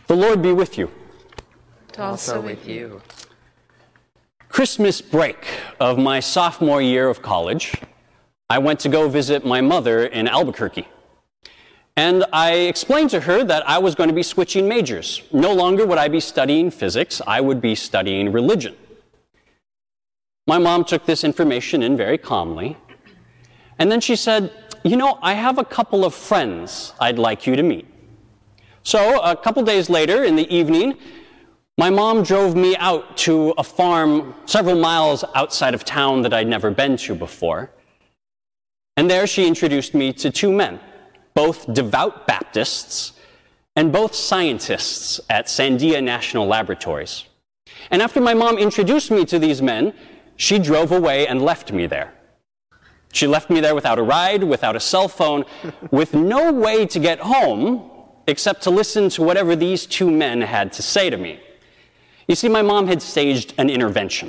The Lord be with you. Also with you. Christmas break of my sophomore year of college, I went to go visit my mother in Albuquerque. And I explained to her that I was going to be switching majors. No longer would I be studying physics, I would be studying religion. My mom took this information in very calmly. And then she said, I have a couple of friends I'd like you to meet. So a couple days later in the evening, my mom drove me out to a farm several miles outside of town that I'd never been to before. And there she introduced me to two men, both devout Baptists and both scientists at Sandia National Laboratories. And after my mom introduced me to these men, she drove away and left me there. She left me there without a ride, without a cell phone, with no way to get home except to listen to whatever these two men had to say to me. You see, my mom had staged an intervention.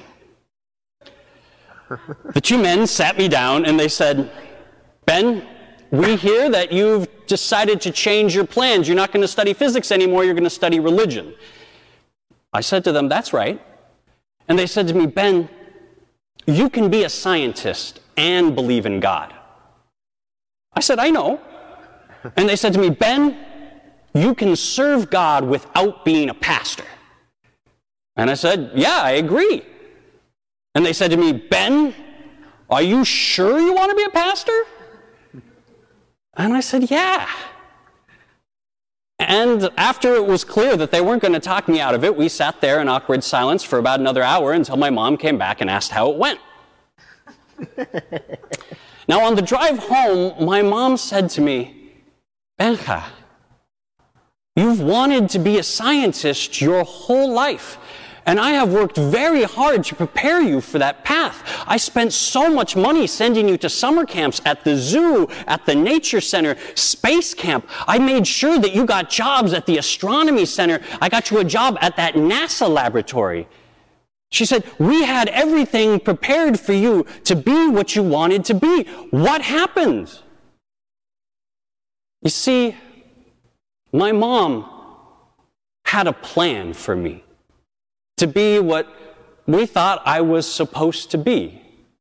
The two men sat me down and they said, "Ben, we hear that you've decided to change your plans. You're not going to study physics anymore, you're going to study religion." I said to them, "That's right." And they said to me, "Ben, you can be a scientist and believe in God." I said, "I know." And they said to me, "Ben, you can serve God without being a pastor." And I said, "Yeah, I agree." And they said to me, "Ben, are you sure you want to be a pastor?" And I said, "Yeah." And after it was clear that they weren't going to talk me out of it, we sat there in awkward silence for about another hour until my mom came back and asked how it went. Now, on the drive home, my mom said to me, "Benja, you've wanted to be a scientist your whole life. And I have worked very hard to prepare you for that path. I spent so much money sending you to summer camps at the zoo, at the nature center, space camp. I made sure that you got jobs at the astronomy center. I got you a job at that NASA laboratory." She said, "We had everything prepared for you to be what you wanted to be. What happened?" You see, my mom had a plan for me to be what we thought I was supposed to be.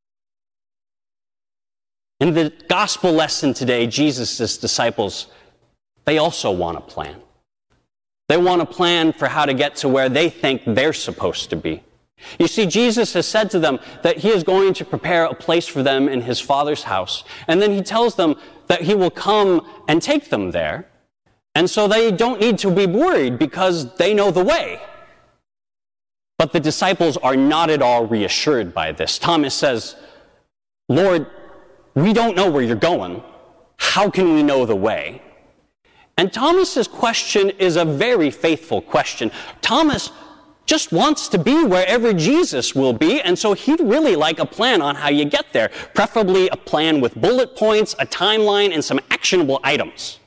In the gospel lesson today, Jesus' disciples, they also want a plan. They want a plan for how to get to where they think they're supposed to be. You see, Jesus has said to them that he is going to prepare a place for them in his Father's house. And then he tells them that he will come and take them there. And so they don't need to be worried because they know the way. But the disciples are not at all reassured by this. Thomas says, "Lord, we don't know where you're going. How can we know the way?" And Thomas's question is a very faithful question. Thomas just wants to be wherever Jesus will be, and so he'd really like a plan on how you get there, preferably a plan with bullet points, a timeline, and some actionable items.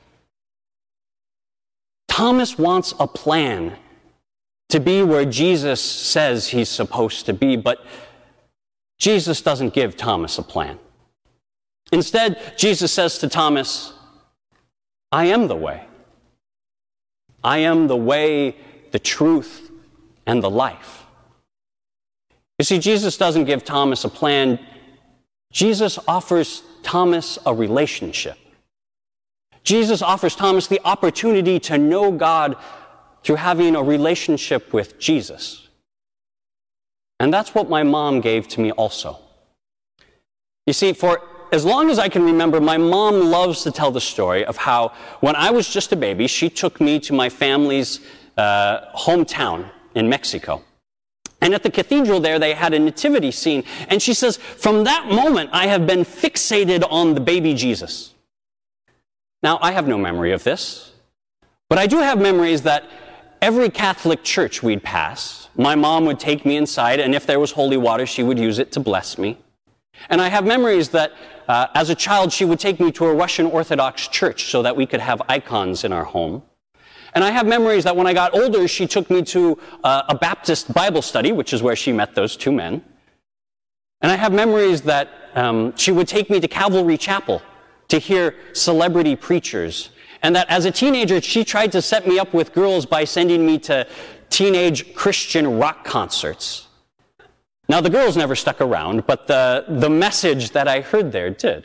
Thomas wants a plan to be where Jesus says he's supposed to be, but Jesus doesn't give Thomas a plan. Instead, Jesus says to Thomas, "I am the way. I am the way, the truth, and the life." You see, Jesus doesn't give Thomas a plan. Jesus offers Thomas a relationship. Jesus offers Thomas the opportunity to know God through having a relationship with Jesus. And that's what my mom gave to me also. You see, for as long as I can remember, my mom loves to tell the story of how when I was just a baby, she took me to my family's hometown in Mexico. And at the cathedral there, they had a nativity scene. And she says, "From that moment, I have been fixated on the baby Jesus." Now, I have no memory of this, but I do have memories that every Catholic church we'd pass, my mom would take me inside, and if there was holy water, she would use it to bless me. And I have memories that as a child, she would take me to a Russian Orthodox church so that we could have icons in our home. And I have memories that when I got older, she took me to a Baptist Bible study, which is where she met those two men. And I have memories that she would take me to Calvary Chapel to hear celebrity preachers. And that as a teenager, she tried to set me up with girls by sending me to teenage Christian rock concerts. Now, the girls never stuck around, but the message that I heard there did.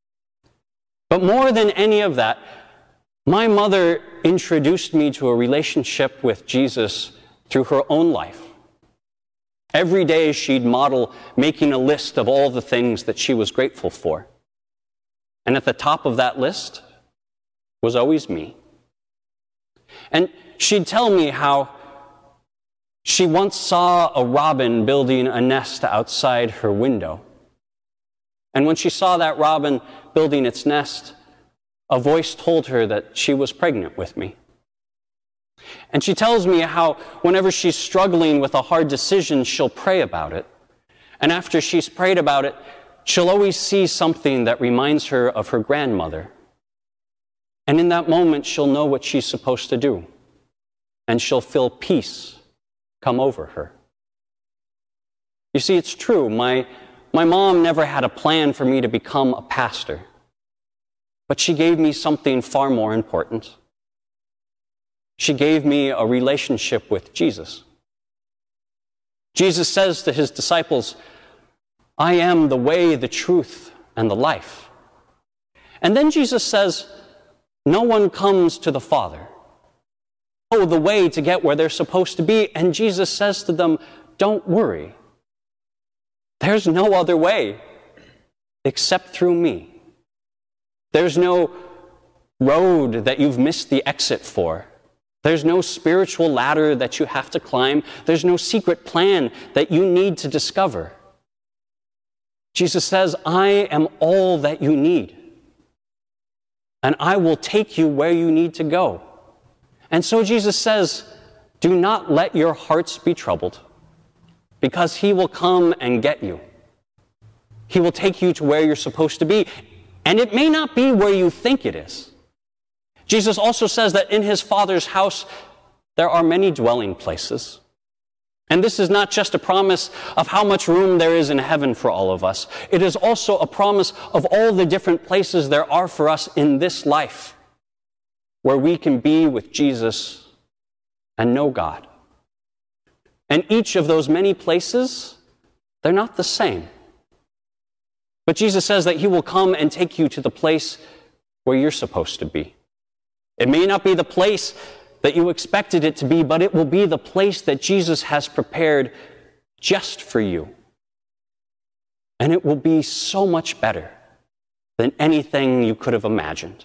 But more than any of that, my mother introduced me to a relationship with Jesus through her own life. Every day she'd model making a list of all the things that she was grateful for. And at the top of that list was always me. And she'd tell me how she once saw a robin building a nest outside her window. And when she saw that robin building its nest, a voice told her that she was pregnant with me. And she tells me how whenever she's struggling with a hard decision, she'll pray about it. And after she's prayed about it, she'll always see something that reminds her of her grandmother. And in that moment, she'll know what she's supposed to do. And she'll feel peace come over her. You see, it's true. My mom never had a plan for me to become a pastor. But she gave me something far more important. She gave me a relationship with Jesus. Jesus says to his disciples, "I am the way, the truth, and the life." And then Jesus says, "No one comes to the Father." Oh, the way to get where they're supposed to be. And Jesus says to them, "Don't worry. There's no other way except through me. There's no road that you've missed the exit for. There's no spiritual ladder that you have to climb. There's no secret plan that you need to discover." Jesus says, "I am all that you need, and I will take you where you need to go." And so Jesus says, "Do not let your hearts be troubled, because he will come and get you. He will take you to where you're supposed to be, and it may not be where you think it is." Jesus also says that in his Father's house, there are many dwelling places. And this is not just a promise of how much room there is in heaven for all of us. It is also a promise of all the different places there are for us in this life, where we can be with Jesus and know God. And each of those many places, they're not the same. But Jesus says that he will come and take you to the place where you're supposed to be. It may not be the place that you expected it to be, but it will be the place that Jesus has prepared just for you. And it will be so much better than anything you could have imagined.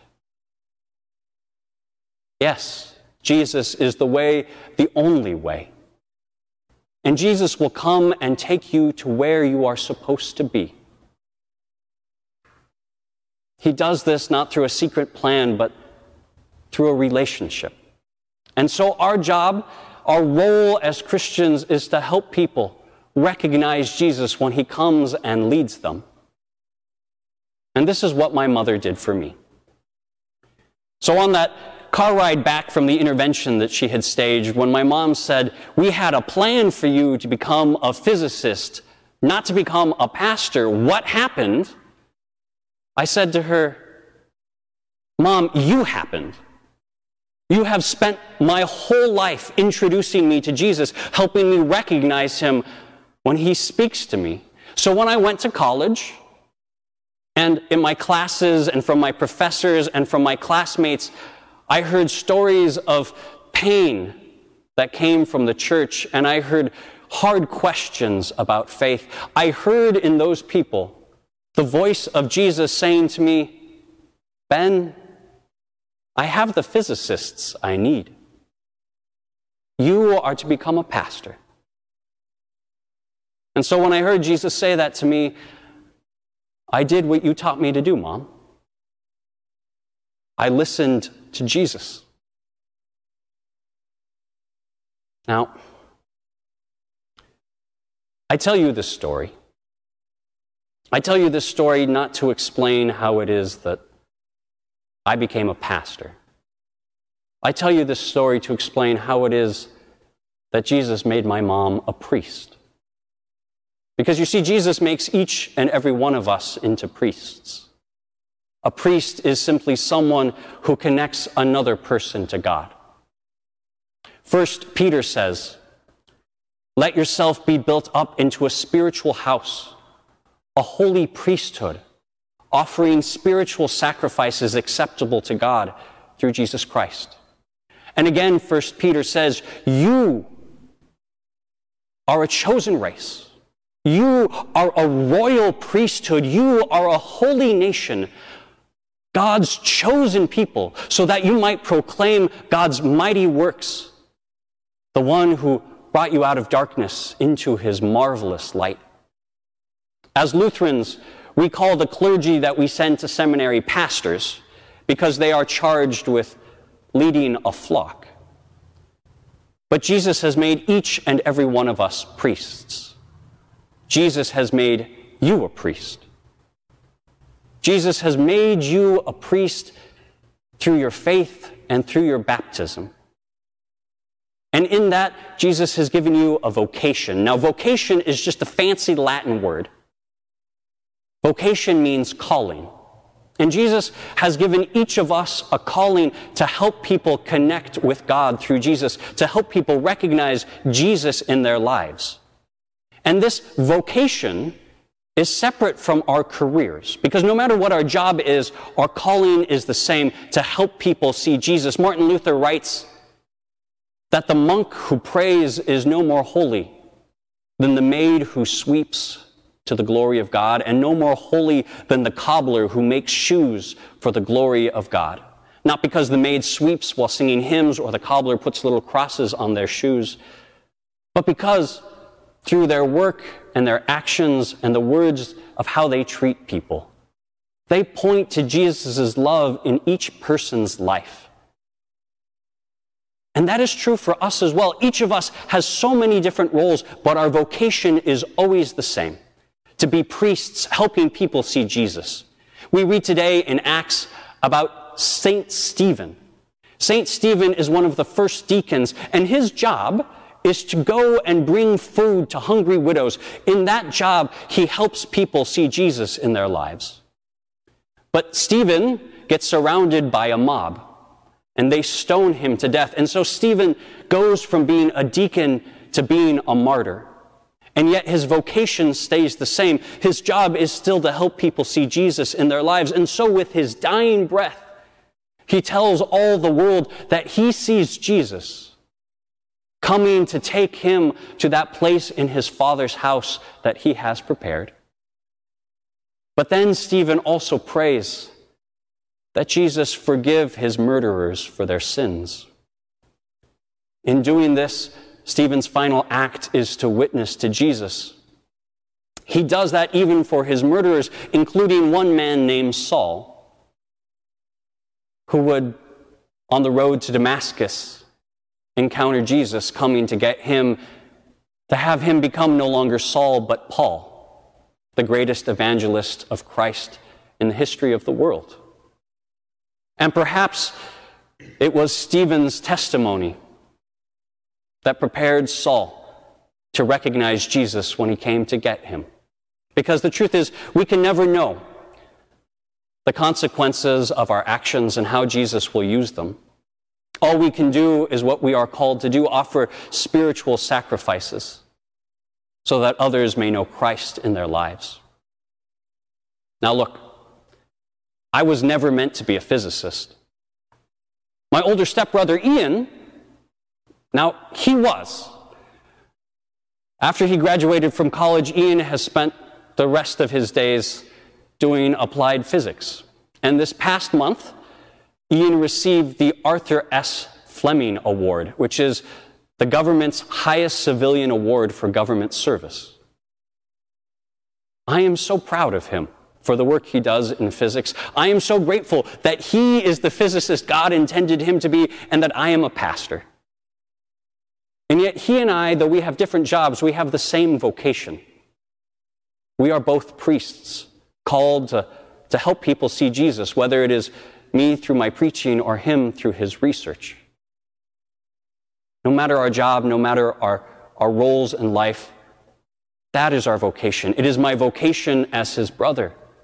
Yes, Jesus is the way, the only way. And Jesus will come and take you to where you are supposed to be. He does this not through a secret plan, but through a relationship. And so our job, our role as Christians is to help people recognize Jesus when he comes and leads them. And this is what my mother did for me. So on that car ride back from the intervention that she had staged, when my mom said, "We had a plan for you to become a physicist, not to become a pastor. What happened?" I said to her, "Mom, you happened. You have spent my whole life introducing me to Jesus, helping me recognize him when he speaks to me. So when I went to college, and in my classes and from my professors and from my classmates, I heard stories of pain that came from the church, and I heard hard questions about faith. I heard in those people the voice of Jesus saying to me, 'Ben, I have the physicists I need. You are to become a pastor.' And so when I heard Jesus say that to me, I did what you taught me to do, Mom. I listened to Jesus. Now, I tell you this story. I tell you this story not to explain how it is that I became a pastor. I tell you this story to explain how it is that Jesus made my mom a priest. Because you see, Jesus makes each and every one of us into priests. A priest is simply someone who connects another person to God. 1 Peter says, "Let yourself be built up into a spiritual house, a holy priesthood, offering spiritual sacrifices acceptable to God through Jesus Christ." And again, 1 Peter says, "You are a chosen race. You are a royal priesthood. You are a holy nation, God's chosen people, so that you might proclaim God's mighty works, the one who brought you out of darkness into his marvelous light." As Lutherans, we call the clergy that we send to seminary pastors because they are charged with leading a flock. But Jesus has made each and every one of us priests. Jesus has made you a priest. Jesus has made you a priest through your faith and through your baptism. And in that, Jesus has given you a vocation. Now, vocation is just a fancy Latin word. Vocation means calling. And Jesus has given each of us a calling to help people connect with God through Jesus, to help people recognize Jesus in their lives. And this vocation is separate from our careers, because no matter what our job is, our calling is the same, to help people see Jesus. Martin Luther writes that the monk who prays is no more holy than the maid who sweeps to the glory of God, and no more holy than the cobbler who makes shoes for the glory of God. Not because the maid sweeps while singing hymns or the cobbler puts little crosses on their shoes, but because through their work and their actions and the words of how they treat people, they point to Jesus' love in each person's life. And that is true for us as well. Each of us has so many different roles, but our vocation is always the same: to be priests, helping people see Jesus. We read today in Acts about Saint Stephen. Saint Stephen is one of the first deacons, and his job is to go and bring food to hungry widows. In that job, he helps people see Jesus in their lives. But Stephen gets surrounded by a mob, and they stone him to death. And so Stephen goes from being a deacon to being a martyr. And yet his vocation stays the same. His job is still to help people see Jesus in their lives. And so with his dying breath, he tells all the world that he sees Jesus coming to take him to that place in his Father's house that he has prepared. But then Stephen also prays that Jesus forgive his murderers for their sins. In doing this, Stephen's final act is to witness to Jesus. He does that even for his murderers, including one man named Saul, who would, on the road to Damascus, encounter Jesus coming to get him, to have him become no longer Saul, but Paul, the greatest evangelist of Christ in the history of the world. And perhaps it was Stephen's testimony that prepared Saul to recognize Jesus when he came to get him. Because the truth is, we can never know the consequences of our actions and how Jesus will use them. All we can do is what we are called to do: offer spiritual sacrifices so that others may know Christ in their lives. Now look, I was never meant to be a physicist. My older stepbrother Ian, now he was. After he graduated from college, Ian has spent the rest of his days doing applied physics. And this past month, Ian received the Arthur S. Fleming Award, which is the government's highest civilian award for government service. I am so proud of him for the work he does in physics. I am so grateful that he is the physicist God intended him to be, and that I am a pastor. And yet he and I, though we have different jobs, we have the same vocation. We are both priests, called to help people see Jesus, whether it is me through my preaching or him through his research. No matter our job, no matter our roles in life, that is our vocation. It is my vocation as his brother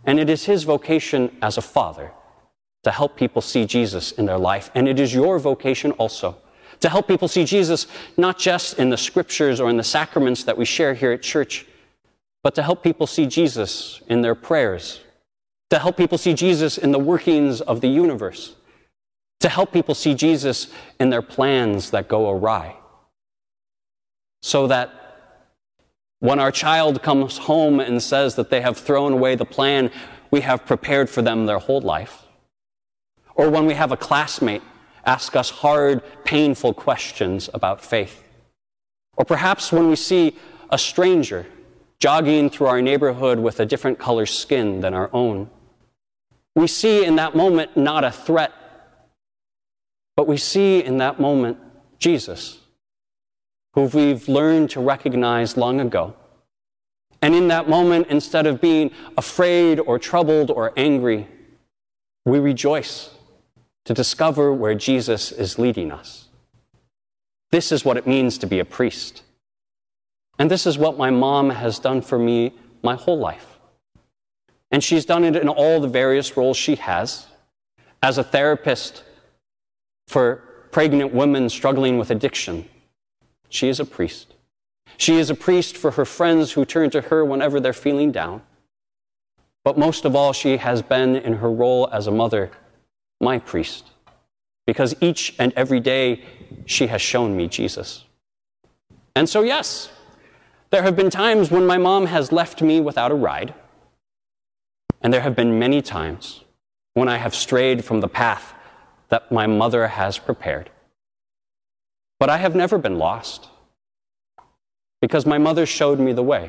And it is his vocation as a father to help people see Jesus in their life. And it is your vocation also to help people see Jesus not just in the scriptures or in the sacraments that we share here at church, but to help people see Jesus in their prayers, to help people see Jesus in the workings of the universe, to help people see Jesus in their plans that go awry. So that when our child comes home and says that they have thrown away the plan we have prepared for them their whole life, or when we have a classmate ask us hard, painful questions about faith, or perhaps when we see a stranger jogging through our neighborhood with a different color skin than our own, we see in that moment not a threat, but we see in that moment Jesus, who we've learned to recognize long ago. And in that moment, instead of being afraid or troubled or angry, we rejoice to discover where Jesus is leading us. This is what it means to be a priest. And this is what my mom has done for me my whole life. And she's done it in all the various roles she has. As a therapist for pregnant women struggling with addiction, she is a priest. She is a priest for her friends who turn to her whenever they're feeling down. But most of all, she has been in her role as a mother, my priest, because each and every day she has shown me Jesus. And so yes, there have been times when my mom has left me without a ride, and there have been many times when I have strayed from the path that my mother has prepared. But I have never been lost, because my mother showed me the way.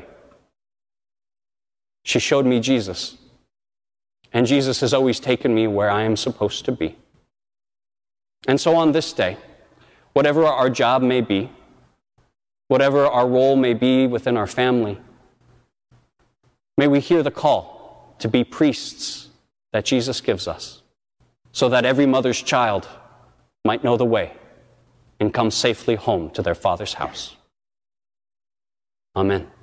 She showed me Jesus, and Jesus has always taken me where I am supposed to be. And so on this day, whatever our job may be, whatever our role may be within our family, may we hear the call to be priests that Jesus gives us, so that every mother's child might know the way and come safely home to their Father's house. Amen.